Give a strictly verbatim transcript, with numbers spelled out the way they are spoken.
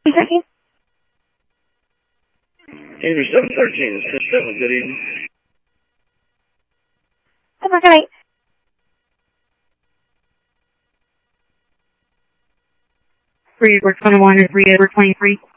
Second. Andrew seven thirteen is seven. Good evening. Come on, good night. three over twenty-one or three over twenty-three.